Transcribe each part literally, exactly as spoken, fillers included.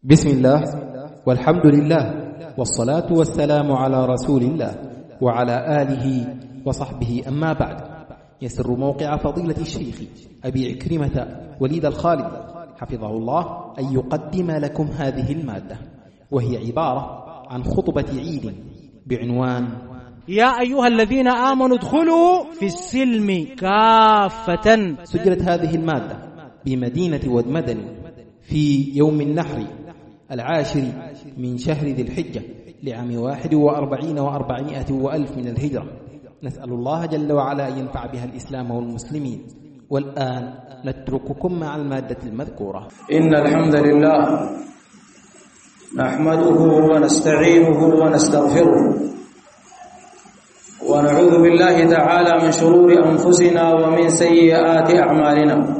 بسم الله والحمد لله والصلاة والسلام على رسول الله وعلى آله وصحبه. أما بعد، يسر موقع فضيلة الشيخ أبي عكرمة وليد الخالد حفظه الله أن يقدم لكم هذه المادة، وهي عبارة عن خطبة عيد بعنوان يا أيها الذين آمنوا ادخلوا في السلم كافة. سجلت هذه المادة بمدينة ودمدن في يوم النحر العاشر من شهر ذي الحجة لعام واحد وأربعين وأربعمائة وألف من الهجرة. نسأل الله جل وعلا أن ينفع بها الإسلام والمسلمين. والآن نترككم مع المادة المذكورة. إن الحمد لله نحمده ونستعينه ونستغفره ونعوذ بالله تعالى من شرور أنفسنا ومن سيئات أعمالنا.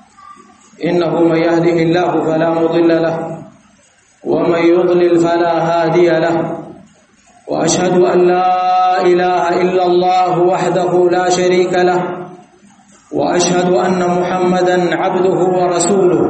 إنه من يهده الله فلا مضل له ومن يضلل فلا هادي له، وأشهد أن لا إله إلا الله وحده لا شريك له، وأشهد أن محمدا عبده ورسوله.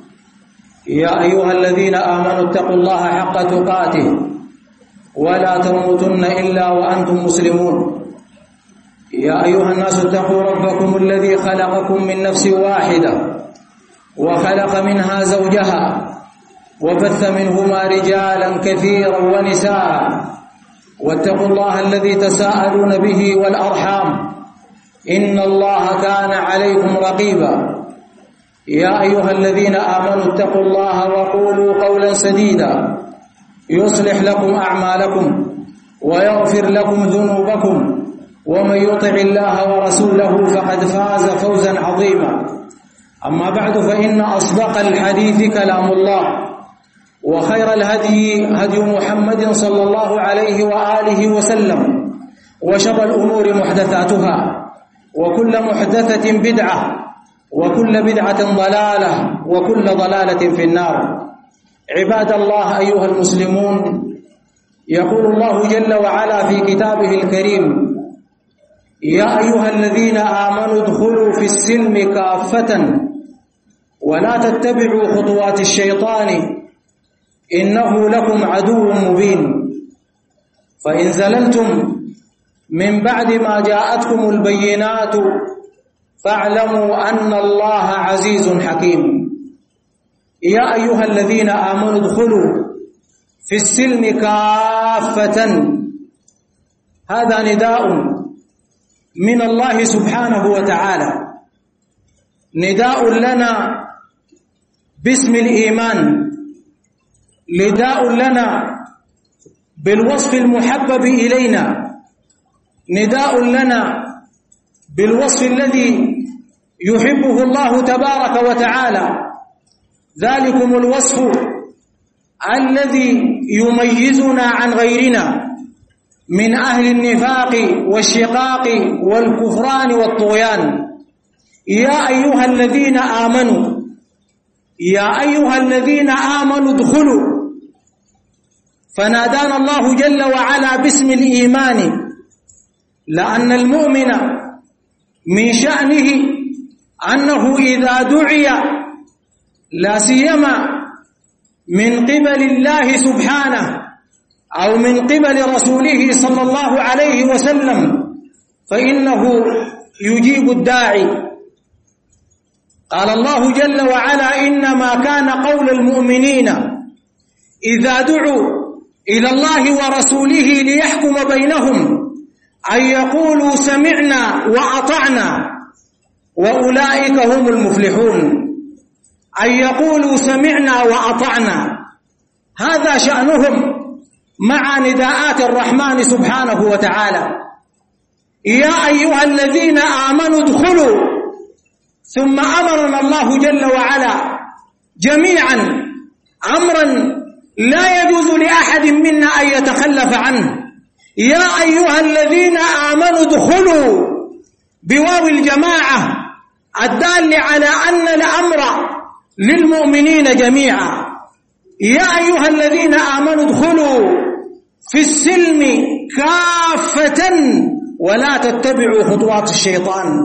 يا أيها الذين آمنوا اتقوا الله حق تقاته ولا تموتن إلا وأنتم مسلمون. يا أيها الناس اتقوا ربكم الذي خلقكم من نفس واحدة وخلق منها زوجها وبث منهما رجالا كثيرا ونساء، واتقوا الله الذي تساءلون به والأرحام إن الله كان عليكم رقيبا. يا أيها الذين آمنوا اتقوا الله وقولوا قولا سديدا يصلح لكم أعمالكم ويغفر لكم ذنوبكم، ومن يطع الله ورسوله فقد فاز فوزا عظيما. أما بعد، فإن أصدق الحديث كلام الله، وخير الهدي هدي محمد صلى الله عليه وآله وسلم، وشر الأمور محدثاتها، وكل محدثة بدعة، وكل بدعة ضلالة، وكل ضلالة في النار. عباد الله أيها المسلمون، يقول الله جل وعلا في كتابه الكريم: يا أيها الذين آمنوا ادخلوا في السلم كافة ولا تتبعوا خطوات الشيطان إنه لكم عدو مبين. فإن زللتم من بعد ما جاءتكم البينات فاعلموا أن الله عزيز حكيم. يا أيها الذين آمنوا ادخلوا في السلم كافة، هذا نداء من الله سبحانه وتعالى، نداء لنا باسم الإيمان، نداء لنا بالوصف المحبب إلينا، نداء لنا بالوصف الذي يحبه الله تبارك وتعالى. ذلكم الوصف الذي يميزنا عن غيرنا من أهل النفاق والشقاق والكفران والطغيان. يا أيها الذين آمنوا، يا أيها الذين آمنوا ادخلوا، فنادانا الله جل وعلا باسم الإيمان، لأن المؤمن من شأنه أنه إذا دعي لا سيما من قبل الله سبحانه أو من قبل رسوله صلى الله عليه وسلم فإنه يجيب الداعي. قال الله جل وعلا: إنما كان قول المؤمنين إذا دعوا إلى الله ورسوله ليحكم بينهم أن يقولوا سمعنا وأطعنا وأولئك هم المفلحون. أن يقولوا سمعنا وأطعنا، هذا شأنهم مع نداءات الرحمن سبحانه وتعالى. يا أيها الذين آمنوا ادخلوا، ثم أمرنا الله جل وعلا جميعا أمرا لا يجوز لأحد منا أن يتخلف عنه. يا أيها الذين آمنوا ادخلوا بواو الجماعة الدال على أن الأمر للمؤمنين جميعا. يا أيها الذين آمنوا ادخلوا في السلم كافة ولا تتبعوا خطوات الشيطان.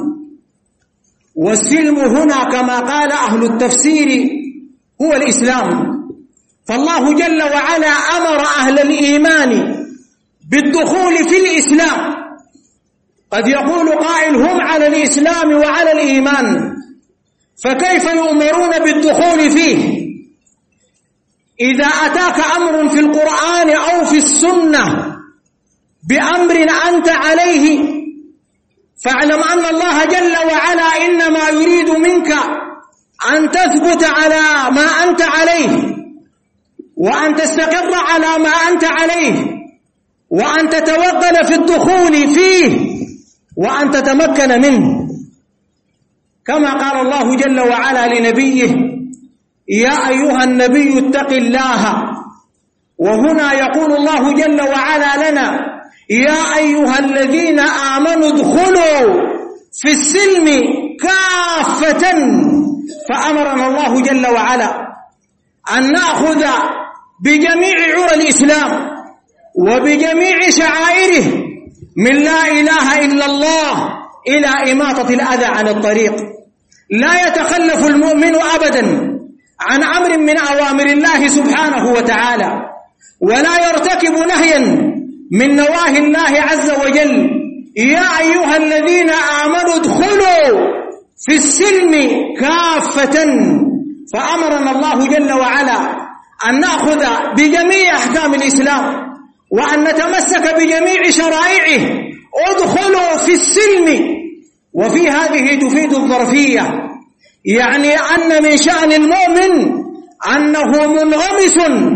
والسلم هنا كما قال أهل التفسير هو الإسلام، فالله جل وعلا أمر أهل الإيمان بالدخول في الإسلام. قد يقول قائل هم على الإسلام وعلى الإيمان، فكيف يؤمرون بالدخول فيه؟ إذا أتاك أمر في القرآن أو في السنة بأمر أنت عليه، فاعلم أن الله جل وعلا إنما يريد منك أن تثبت على ما أنت عليه، وأن تستقر على ما أنت عليه، وأن تتوغل في الدخول فيه، وأن تتمكن منه. كما قال الله جل وعلا لنبيه: يا أيها النبي اتق الله. وهنا يقول الله جل وعلا لنا: يا أيها الذين آمنوا ادخلوا في السلم كافة. فأمرنا الله جل وعلا أن نأخذ بجميع عرى الإسلام وبجميع شعائره، من لا إله إلا الله إلى إماطة الأذى عن الطريق. لا يتخلف المؤمن أبدا عن أمر من أوامر الله سبحانه وتعالى، ولا يرتكب نهيا من نواهي الله عز وجل. يا أيها الذين آمنوا ادخلوا في السلم كافة. فأمرنا الله جل وعلا أن نأخذ بجميع أحكام الإسلام وأن نتمسك بجميع شرائعه. ادخلوا في السلم، وفي هذه تفيد الظرفية، يعني أن من شأن المؤمن أنه منغمس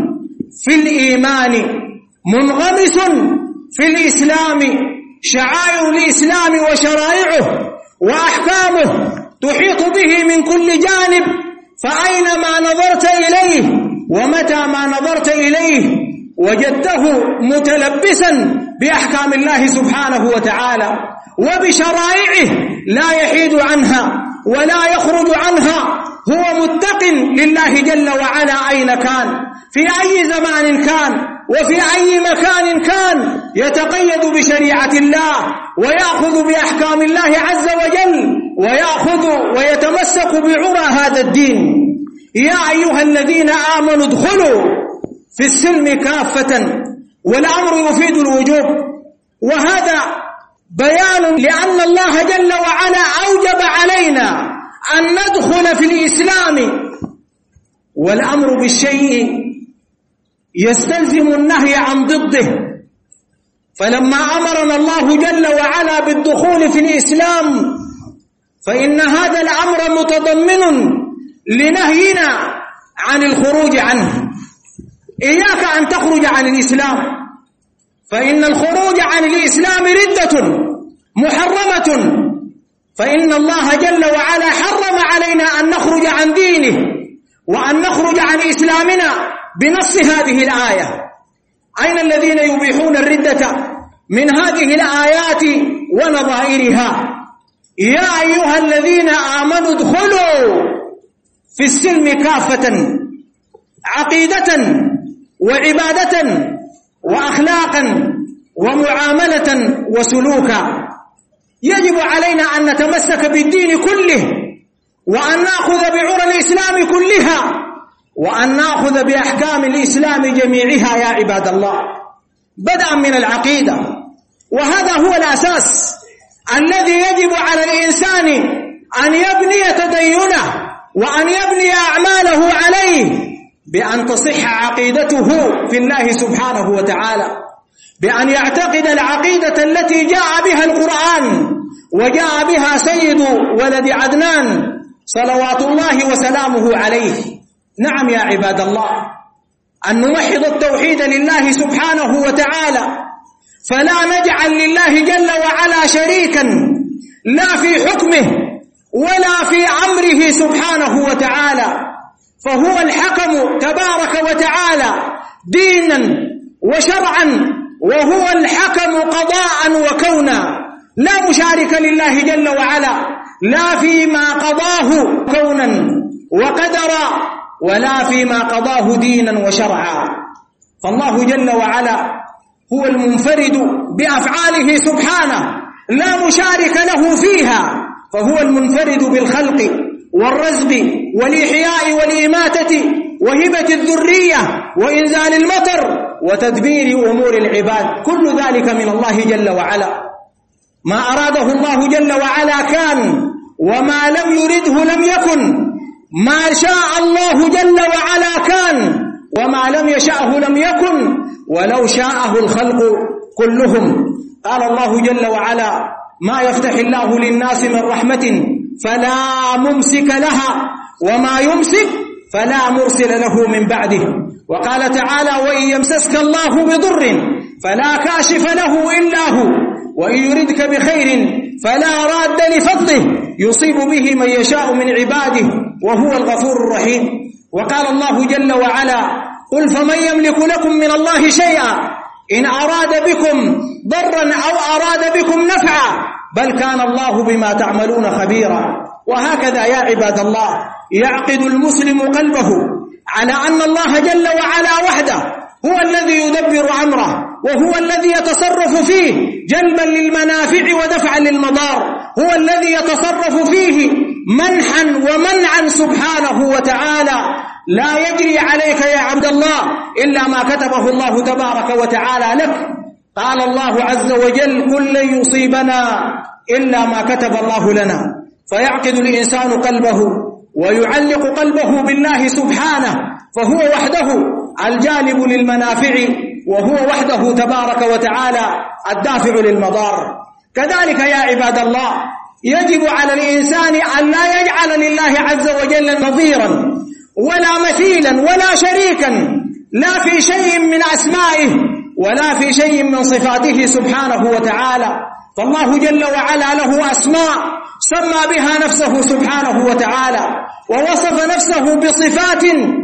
في الإيمان، منغمس في الإسلام. شعائر الإسلام وشرائعه وأحكامه تحيط به من كل جانب، فأينما نظرت إليه ومتى ما نظرت إليه وجدته متلبسا بأحكام الله سبحانه وتعالى وبشرائعه، لا يحيد عنها ولا يخرج عنها. هو متق لله جل وعلا أين كان، في أي زمان كان، وفي أي مكان كان، يتقيد بشريعة الله ويأخذ بأحكام الله عز وجل، ويأخذ ويتمسك بعرى هذا الدين. يا أيها الذين آمنوا ادخلوا في السلم كافة، والأمر يفيد الوجوب، وهذا بيان لأن الله جل وعلا أوجب علينا أن ندخل في الإسلام، والأمر بالشيء يستلزم النهي عن ضده. فلما أمرنا الله جل وعلا بالدخول في الإسلام، فإن هذا الأمر متضمن لنهينا عن الخروج عنه. إياك أن تخرج عن الإسلام، فإن الخروج عن الإسلام ردة محرمة، فإن الله جل وعلا حرم علينا أن نخرج عن دينه وأن نخرج عن إسلامنا بنص هذه الآية. أين الذين يبيحون الردة من هذه الآيات ونظائرها؟ يا أيها الذين آمنوا ادخلوا في السلم كافة، عقيدة وعبادة وأخلاقا ومعاملة وسلوكا. يجب علينا أن نتمسك بالدين كله، وأن نأخذ بعرى الإسلام كلها، وأن نأخذ بأحكام الإسلام جميعها يا عباد الله، بدءا من العقيدة. وهذا هو الأساس الذي يجب على الإنسان أن يبني تدينه وأن يبني أعماله عليه، بأن تصح عقيدته في الله سبحانه وتعالى، بأن يعتقد العقيدة التي جاء بها القرآن وجاء بها سيد ولد عدنان صلوات الله وسلامه عليه. نعم يا عباد الله، أن نوحد التوحيد لله سبحانه وتعالى، فلا نجعل لله جل وعلا شريكا، لا في حكمه ولا في أمره سبحانه وتعالى، فهو الحكم تبارك وتعالى دينا وشرعا، وهو الحكم قضاء وكونا، لا مشارك لله جل وعلا لا فيما قضاه كونا وقدرا ولا فيما قضاه دينا وشرعا. فالله جل وعلا هو المنفرد بأفعاله سبحانه، لا مشارك له فيها، فهو المنفرد بالخلق والرزق والإحياء والإماتة وهبة الذرية وإنزال المطر وتدبير أمور العباد، كل ذلك من الله جل وعلا. ما أراده الله جل وعلا كان، وما لم يرده لم يكن. ما شاء الله جل وعلا كان، وما لم يشأه لم يكن، ولو شاءه الخلق كلهم. قال الله جل وعلا: ما يفتح الله للناس من رحمة فلا ممسك لها وما يمسك فلا مرسل له من بعده. وقال تعالى: وإن يمسسك الله بضر فلا كاشف له إلا هو وإن يردك بخير فلا راد لفضله يصيب به من يشاء من عباده وهو الغفور الرحيم. وقال الله جل وعلا: قل فمن يملك لكم من الله شيئا إن أراد بكم ضرا أو أراد بكم نفعا بل كان الله بما تعملون خبيرا. وهكذا يا عباد الله يعقد المسلم قلبه على أن الله جل وعلا وحده هو الذي يدبر أمره، وهو الذي يتصرف فيه جلبا للمنافع ودفعا للمضار، هو الذي يتصرف فيه منحا ومنعا سبحانه وتعالى. لا يجري عليك يا عبد الله إلا ما كتبه الله تبارك وتعالى لك. قال الله عز وجل: قل لن يصيبنا إلا ما كتب الله لنا. فيعقد الإنسان قلبه ويعلق قلبه بالله سبحانه، فهو وحده الجالب للمنافع، وهو وحده تبارك وتعالى الدافع للمضار. كذلك يا عباد الله يجب على الإنسان أن لا يجعل لله عز وجل نظيرا ولا مثيلا ولا شريكا، لا في شيء من أسمائه ولا في شيء من صفاته سبحانه وتعالى. فالله جل وعلا له أسماء سمى بها نفسه سبحانه وتعالى، ووصف نفسه بصفات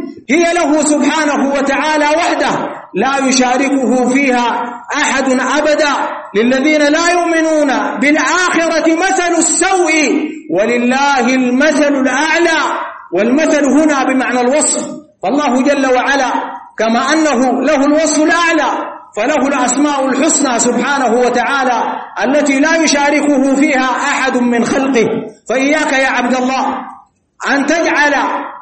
هي له سبحانه وتعالى وحده لا يشاركه فيها أحد أبدا. للذين لا يؤمنون بالآخرة مثل السوء ولله المثل الأعلى، والمثل هنا بمعنى الوصف. فالله جل وعلا كما أنه له الوصف الأعلى فله الأسماء الحسنى سبحانه وتعالى التي لا يشاركه فيها أحد من خلقه. فإياك يا عبد الله أن تجعل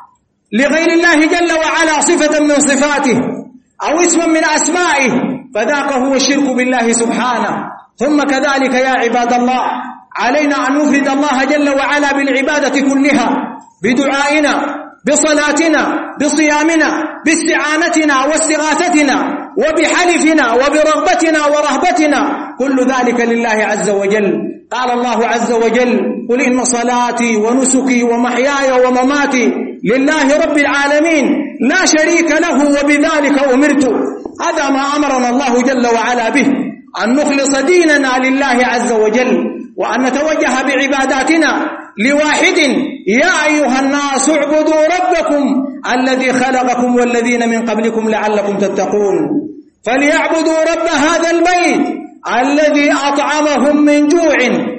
لغير الله جل وعلا صفة من صفاته أو اسما من أسمائه، فذاك هو الشرك بالله سبحانه. ثم كذلك يا عباد الله علينا أن نفرد الله جل وعلا بالعبادة كلها، بدعائنا، بصلاتنا، بصيامنا، باستعانتنا واستغاثتنا، وبحلفنا وبرغبتنا ورهبتنا، كل ذلك لله عز وجل. قال الله عز وجل: قل إن صلاتي ونسكي ومحياي ومماتي لله رب العالمين لا شريك له وبذلك أمرت. هذا ما أمرنا الله جل وعلا به، أن نخلص ديننا لله عز وجل، وأن نتوجه بعباداتنا لواحد: يا أيها الناس اعبدوا ربكم الذي خلقكم والذين من قبلكم لعلكم تتقون. فليعبدوا رب هذا البيت الذي أطعمهم من جوع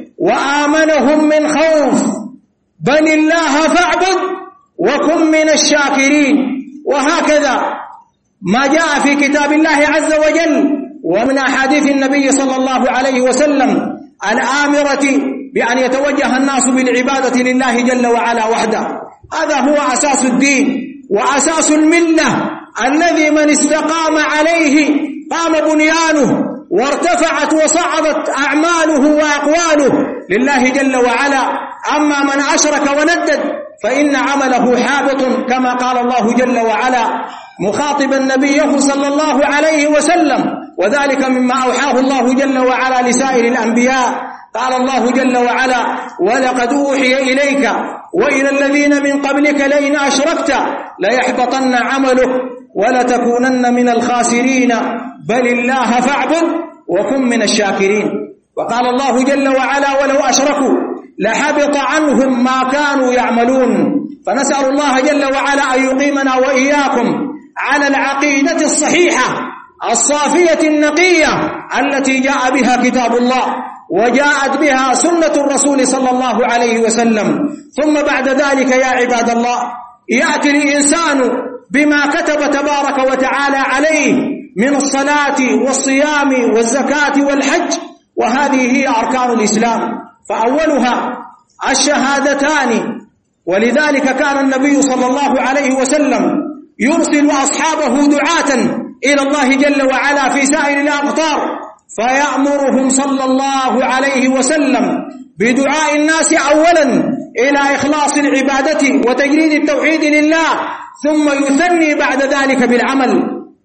وآمنهم من خوف، بل الله فاعبد وكن من الشاكرين. وهكذا ما جاء في كتاب الله عز وجل ومن أحاديث النبي صلى الله عليه وسلم الآمرة بأن يتوجه الناس بالعبادة لله جل وعلا وحده. هذا هو أساس الدين وأساس الملة الذي من استقام عليه قام بنيانه وارتفعت وصعدت أعماله وأقواله لله جل وعلا. أما من أشرك وندد فإن عمله حابط، كما قال الله جل وعلا مخاطبا نبيه صلى الله عليه وسلم، وذلك مما أوحاه الله جل وعلا لسائر الأنبياء. قال الله جل وعلا: ولقد أوحي إليك وإلى الذين من قبلك لئن أشركت ليحبطن عملك ولتكونن من الخاسرين بل الله فاعبد وكن من الشاكرين. وقال الله جل وعلا: ولو أشركوا لحبط عنهم ما كانوا يعملون. فنسأل الله جل وعلا أن يقيمنا وإياكم على العقيدة الصحيحة الصافية النقية التي جاء بها كتاب الله وجاءت بها سنة الرسول صلى الله عليه وسلم. ثم بعد ذلك يا عباد الله يأتي الإنسان بما كتب تبارك وتعالى عليه من الصلاة والصيام والزكاة والحج، وهذه هي أركان الإسلام، فأولها الشهادتان. ولذلك كان النبي صلى الله عليه وسلم يرسل أصحابه دعاة إلى الله جل وعلا في سائر الأقطار، فيأمرهم صلى الله عليه وسلم بدعاء الناس أولا إلى إخلاص العبادة وتجريد التوحيد لله، ثم يثني بعد ذلك بالعمل،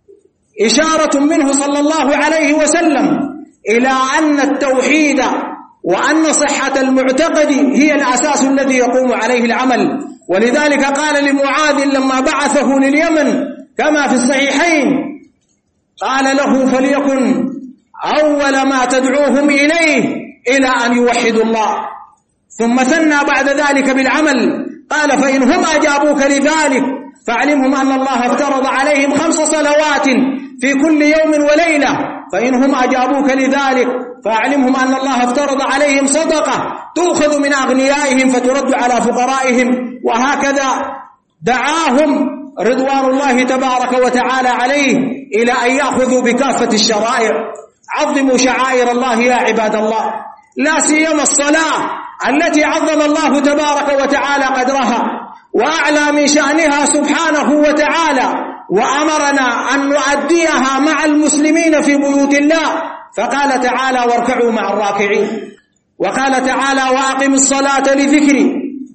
إشارة منه صلى الله عليه وسلم إلى أن التوحيد وأن صحة المعتقد هي الأساس الذي يقوم عليه العمل. ولذلك قال لمعاذ لما بعثه لليمن كما في الصحيحين، قال له فليكن أول ما تدعوهم إليه إلى أن يوحدوا الله، ثم ثنى بعد ذلك بالعمل، قال فإن هم أجابوك لذلك فاعلمهم أن الله افترض عليهم خمس صلوات في كل يوم وليلة، فإن هم أجابوك لذلك فاعلمهم أن الله افترض عليهم صدقة تؤخذ من أغنيائهم فترد على فقرائهم. وهكذا دعاهم رضوان الله تبارك وتعالى عليه إلى أن يأخذوا بكافة الشرائع. عظموا شعائر الله يا عباد الله، لا سيما الصلاة التي عظم الله تبارك وتعالى قدرها وأعلى من شأنها سبحانه وتعالى، وأمرنا أن نؤديها مع المسلمين في بيوت الله، فقال تعالى واركعوا مع الراكعين، وقال تعالى وأقم الصلاة لذكري،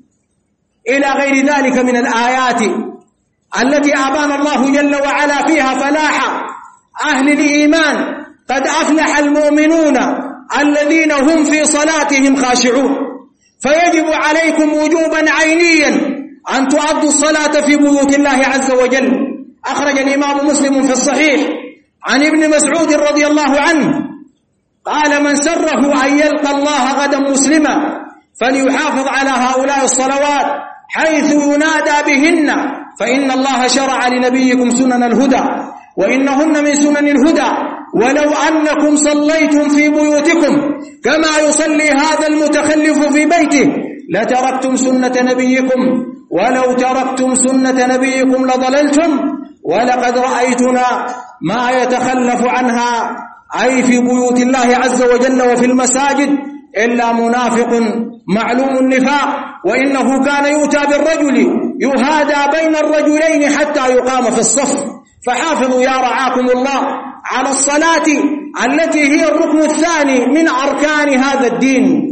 إلى غير ذلك من الآيات التي أبان الله جل وعلا فيها فلاح أهل الإيمان. قد أفلح المؤمنون الذين هم في صلاتهم خاشعون. فيجب عليكم وجوبا عينيا أن تؤدوا الصلاة في بيوت الله عز وجل. أخرج الإمام مسلم في الصحيح عن ابن مسعود رضي الله عنه قال من سره أن يلقى الله غدا مسلما فليحافظ على هؤلاء الصلوات حيث ينادى بهن، فإن الله شرع لنبيكم سنن الهدى وإنهن من سنن الهدى، ولو أنكم صليتم في بيوتكم كما يصلي هذا المتخلف في بيته لتركتم سنة نبيكم، ولو تركتم سنة نبيكم لضللتم، ولقد رأيتنا ما يتخلف عنها أي في بيوت الله عز وجل وفي المساجد إلا منافق معلوم النفاق، وإنه كان يؤتى بالرجل يهادى بين الرجلين حتى يقام في الصف. فحافظوا يا رعاكم الله على الصلاة التي هي الركن الثاني من أركان هذا الدين.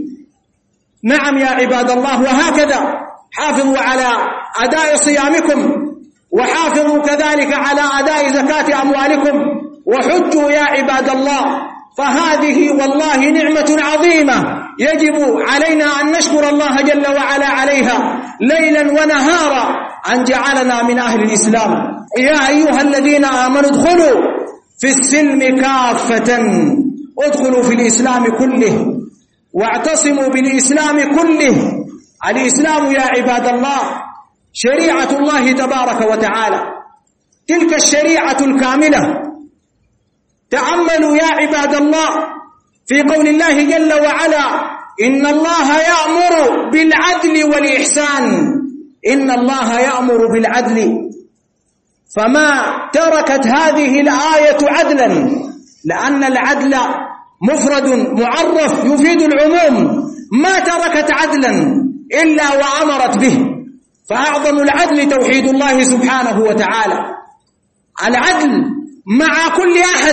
نعم يا عباد الله، وهكذا حافظوا على أداء صيامكم، وحافظوا كذلك على أداء زكاة أموالكم، وحجوا يا عباد الله، فهذه والله نعمة عظيمة يجب علينا أن نشكر الله جل وعلا عليها ليلا ونهارا أن جعلنا من أهل الإسلام. يا أيها الذين آمنوا ادخلوا في السلم كافة، ادخلوا في الإسلام كله واعتصموا بالإسلام كله. الإسلام يا عباد الله شريعة الله تبارك وتعالى، تلك الشريعة الكاملة. تأملوا يا عباد الله في قول الله جل وعلا إن الله يأمر بالعدل والإحسان، إن الله يأمر بالعدل، فما تركت هذه الآية عدلا، لأن العدل مفرد معرف يفيد العموم، ما تركت عدلا إلا وأمرت به. فأعظم العدل توحيد الله سبحانه وتعالى، العدل مع كل أحد،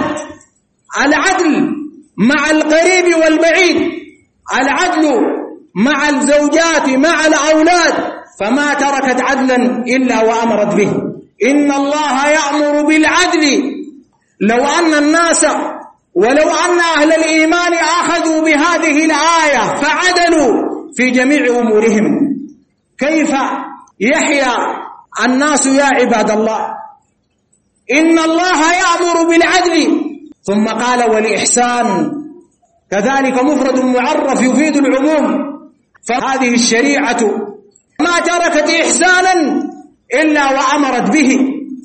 العدل مع القريب والبعيد، العدل مع الزوجات مع الأولاد، فما تركت عدلا إلا وأمرت به. إن الله يأمر بالعدل، لو أن الناس ولو أن أهل الإيمان أخذوا بهذه الآية فعدلوا في جميع أمورهم، كيف يحيا الناس يا عباد الله؟ إن الله يأمر بالعدل، ثم قال والإحسان، كذلك مفرد معرف يفيد العموم. فهذه الشريعة ما تركت إحسانا إلا وأمرت به،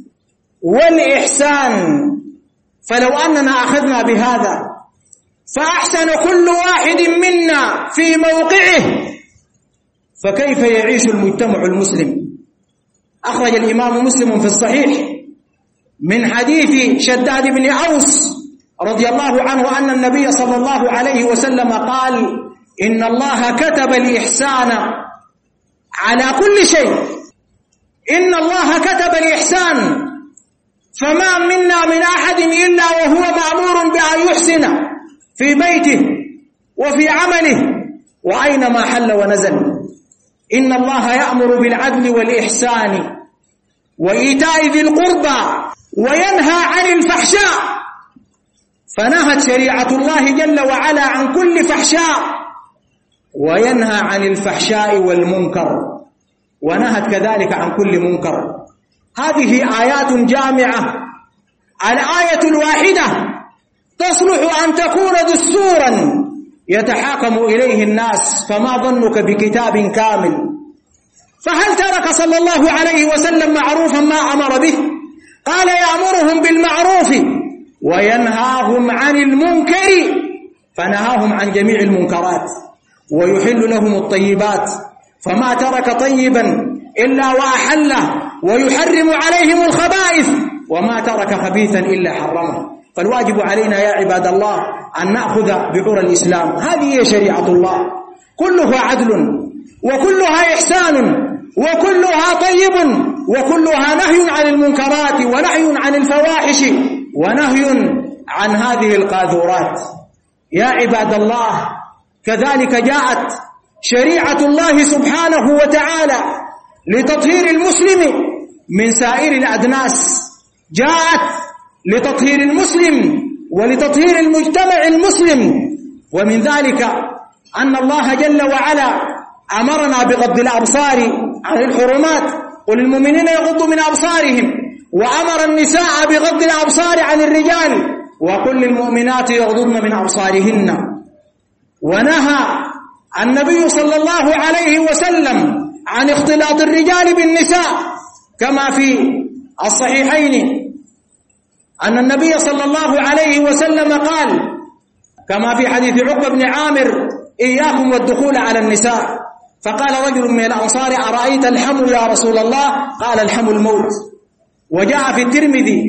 والإحسان فلو أننا أخذنا بهذا فأحسن كل واحد منا في موقعه، فكيف يعيش المجتمع المسلم؟ أخرج الإمام مسلم في الصحيح من حديث شداد بن أوس رضي الله عنه أن النبي صلى الله عليه وسلم قال إن الله كتب الإحسان على كل شيء إن الله كتب الإحسان، فما منا من أحد إلا وهو مأمور بأن يحسن في بيته وفي عمله وأينما حل ونزل. إن الله يأمر بالعدل والإحسان وإيتاء ذي القربى وينهى عن الفحشاء، فنهت شريعة الله جل وعلا عن كل فحشاء، وينهى عن الفحشاء والمنكر، ونهت كذلك عن كل منكر. هذه آيات جامعة. الآية الواحدة تصلح أن تكون دستورا يتحاكم إليه الناس، فما ظنك بكتاب كامل؟ فهل ترك صلى الله عليه وسلم معروفا ما أمر به؟ قال يأمرهم بالمعروف وينهاهم عن المنكر، فنهاهم عن جميع المنكرات، ويحل لهم الطيبات، فما ترك طيبا إلا وأحله، ويحرم عليهم الخبائث، وما ترك خبيثا إلا حرمه. فالواجب علينا يا عباد الله أن نأخذ بعور الإسلام. هذه هي شريعة الله، كلها عدل وكلها إحسان وكلها طيب وكلها نهي عن المنكرات ونهي عن الفواحش ونهي عن هذه القاذورات. يا عباد الله، كذلك جاءت شريعة الله سبحانه وتعالى لتطهير المسلم من سائر الأدناس، جاءت لتطهير المسلم ولتطهير المجتمع المسلم. ومن ذلك أن الله جل وعلا أمرنا بغض الأبصار عن الحرمات، قل للمؤمنين يغضوا من أبصارهم، وأمر النساء بغض الأبصار عن الرجال، وقل للمؤمنات يغضضن من أبصارهن. ونهى النبي صلى الله عليه وسلم عن اختلاط الرجال بالنساء، كما في الصحيحين أن النبي صلى الله عليه وسلم قال كما في حديث عقبة بن عامر: إياكم والدخول على النساء. فقال رجل من الأنصار: أرأيت الحمل يا رسول الله؟ قال: الحمل الموت. وجاء في الترمذي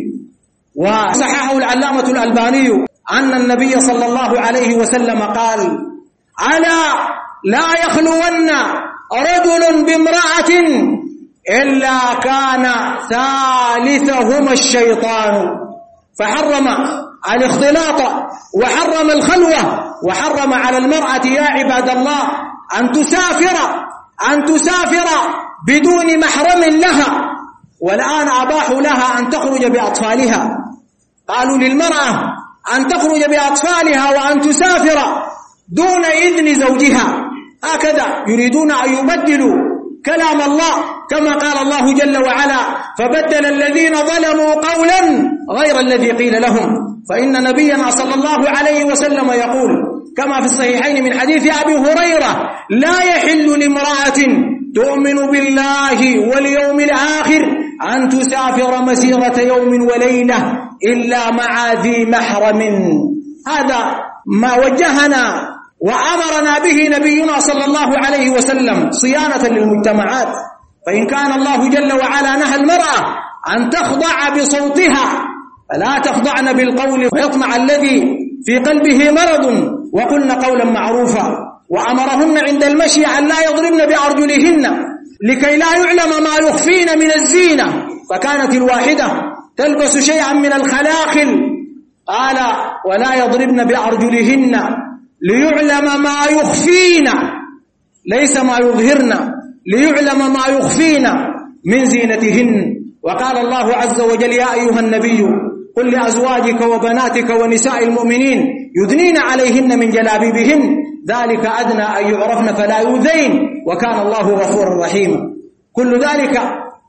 وصححه العلامة الألباني أن النبي صلى الله عليه وسلم قال: ألا لا يخلون رجل بامرأة إلا كان ثالثهما الشيطان، فحرم الاختلاط وحرم الخلوة وحرم على المرأة يا عباد الله أن تسافر أن تسافر بدون محرم لها. والآن أباحوا لها أن تخرج بأطفالها، قالوا للمرأة أن تخرج بأطفالها وأن تسافر دون إذن زوجها. هكذا يريدون أن يبدلوا كلام الله، كما قال الله جل وعلا: فبدل الذين ظلموا قولا غير الذي قيل لهم. فإن نبينا صلى الله عليه وسلم يقول كما في الصحيحين من حديث أبي هريرة: لا يحل لامرأة تؤمن بالله واليوم الآخر أن تسافر مسيرة يوم وليلة إلا مع ذي محرم. هذا ما وجهنا وأمرنا به نبينا صلى الله عليه وسلم صيانة للمجتمعات. فإن كان الله جل وعلا نهى المرأة أن تخضع بصوتها فلا تخضعن بالقول ويطمع الذي في قلبه مرض، وقلن قولا معروفا. وأمرهن عند المشي أن لا يضربن بأرجلهن لكي لا يعلم ما يخفين من الزينة، فكانت الواحدة تلبس شيئا من الخلاخل، قال: ولا يضربن بأرجلهن ليعلم ما يخفين، ليس ما يظهرن، ليعلم ما يخفين من زينتهن. وقال الله عز وجل: يا أيها النبي قل لأزواجك وبناتك ونساء المؤمنين يدنين عليهن من جلابيبهن ذلك أدنى أن يعرفن فلا يؤذين وكان الله غفورا رحيما. كل ذلك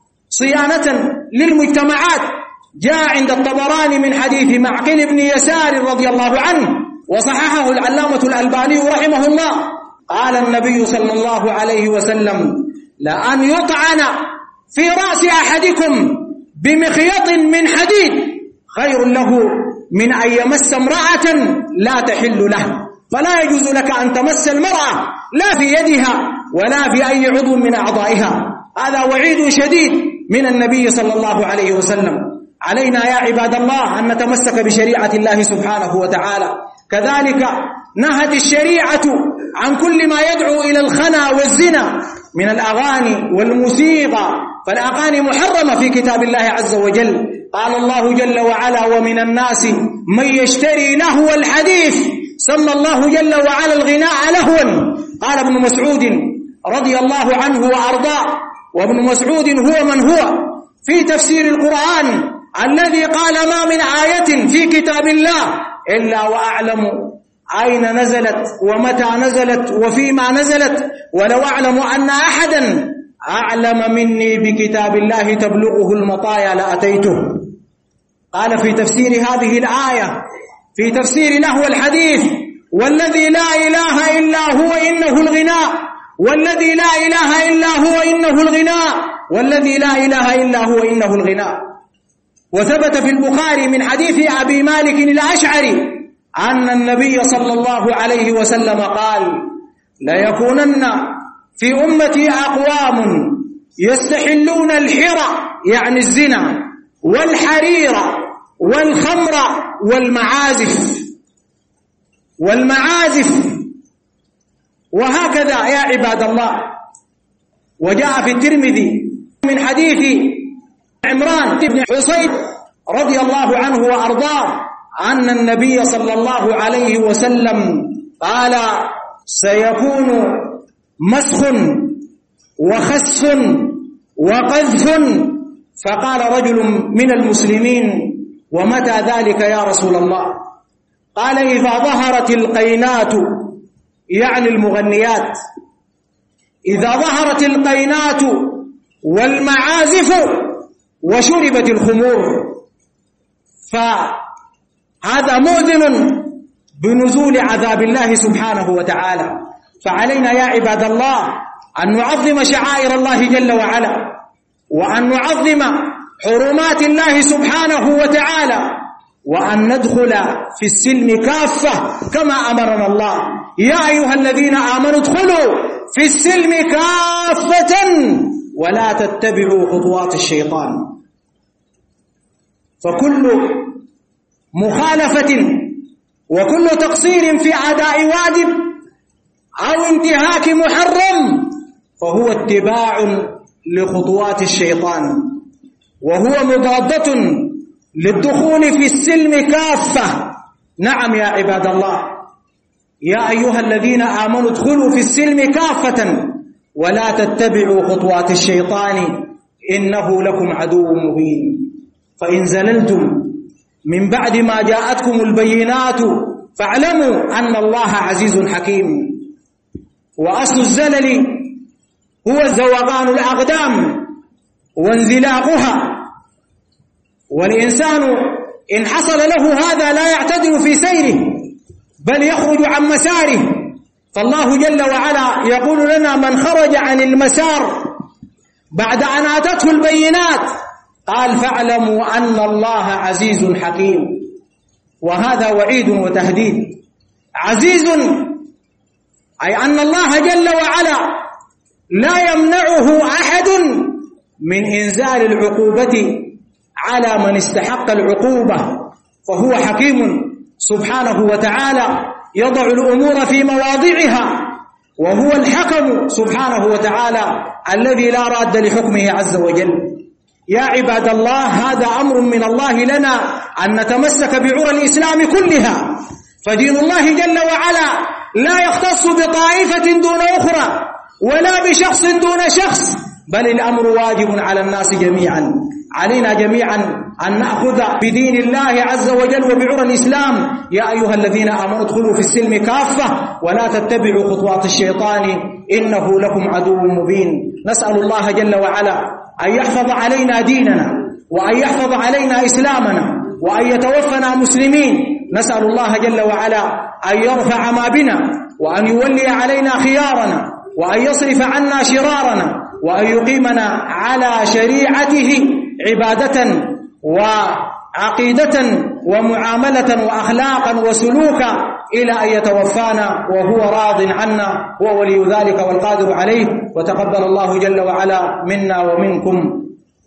صيانة للمجتمعات. جاء عند الطبراني من حديث معقل بن يسار رضي الله عنه وصححه العلامة الألباني رحمه الله، قال النبي صلى الله عليه وسلم: لأن يطعن في رأس أحدكم بمخيط من حديد خير له من أن يمس امرأة لا تحل له. فلا يجوز لك أن تمس المرأة لا في يدها ولا في أي عضو من أعضائها. هذا وعيد شديد من النبي صلى الله عليه وسلم. علينا يا عباد الله أن نتمسك بشريعة الله سبحانه وتعالى. كذلك نهت الشريعة عن كل ما يدعو إلى الخنا والزنا، من الأغاني والموسيقى، فالأغاني محرمة في كتاب الله عز وجل. قال الله جل وعلا: ومن الناس من يشتري لهو الحديث، سمى الله جل وعلا الغناء لهوا. قال ابن مسعود رضي الله عنه وأرضاه، وابن مسعود هو من هو في تفسير القرآن الذي قال: ما من آية في كتاب الله إلا وأعلم أين نزلت ومتى نزلت وفيما نزلت، ولو أعلم أن أحدا أعلم مني بكتاب الله تبلغه المطايا لأتيته. قال في تفسير هذه الآية، في تفسير لهو الحديث: والذي لا إله إلا هو إنه الغناء، والذي لا إله إلا هو إنه الغناء، والذي لا إله إلا هو إنه الغناء. وثبت في البخاري من حديث أبي مالك الأشعري أن النبي صلى الله عليه وسلم قال: ليكونن في أمتي أقوام يستحلون الحرى يعني الزنا والحرير والخمر والمعازف والمعازف وهكذا يا عباد الله. وجاء في الترمذي من حديث عمران بن حصين رضي الله عنه وأرضاه أن النبي صلى الله عليه وسلم قال: سيكون مسخ وخسف وقذف. فقال رجل من المسلمين: ومتى ذلك يا رسول الله؟ قال: إذا ظهرت القينات يعني المغنيات، إذا ظهرت القينات والمعازف وشربت الخمور. فهذا مؤذن بنزول عذاب الله سبحانه وتعالى. فعلينا يا عباد الله أن نعظم شعائر الله جل وعلا، وأن نعظم حرمات الله سبحانه وتعالى، وأن ندخل في السلم كافة كما أمرنا الله: يا أيها الذين آمنوا ادخلوا في السلم كافة ولا تتبعوا خطوات الشيطان. فكل مخالفة وكل تقصير في أداء واجب أو انتهاك محرم فهو اتباع لخطوات الشيطان، وهو مضادة للدخول في السلم كافة. نعم يا عباد الله، يا أيها الذين آمنوا ادخلوا في السلم كافة ولا تتبعوا خطوات الشيطان إنه لكم عدو مبين. فإن زللتم من بعد ما جاءتكم البينات فاعلموا أن الله عزيز حكيم. وأصل الزلل هو زوغان الأقدام وانزلاقها، والإنسان إن حصل له هذا لا يعتدل في سيره بل يخرج عن مساره. فالله جل وعلا يقول لنا: من خرج عن المسار بعد أن أتته البينات قال فاعلموا أن الله عزيز حكيم. وهذا وعيد وتهديد. عزيز أي أن الله جل وعلا لا يمنعه أحد من إنزال العقوبة على من استحق العقوبة، فهو حكيم سبحانه وتعالى يضع الأمور في مواضعها، وهو الحكم سبحانه وتعالى الذي لا راد لحكمه عز وجل. يا عباد الله، هذا أمر من الله لنا أن نتمسك بعرى الإسلام كلها، فدين الله جل وعلا لا يختص بطائفة دون أخرى ولا بشخص دون شخص، بل الأمر واجب على الناس جميعا. علينا جميعا أن نأخذ بدين الله عز وجل وبعرى الإسلام. يا أيها الذين آمنوا ادخلوا في السلم كافة ولا تتبعوا خطوات الشيطان إنه لكم عدو مبين. نسأل الله جل وعلا أن يحفظ علينا ديننا، وأن يحفظ علينا إسلامنا، وأن يتوفنا مسلمين. نسأل الله جل وعلا أن يرفع ما بنا، وأن يولي علينا خيارنا، وأن يصرف عنا شرارنا، وأن يقيمنا على شريعته عبادة وعقيدة ومعاملة وأخلاقا وسلوكا إلى أن يتوفانا وهو راض عنا، هو ولي ذلك والقادر عليه. وتقبل الله جل وعلا منا ومنكم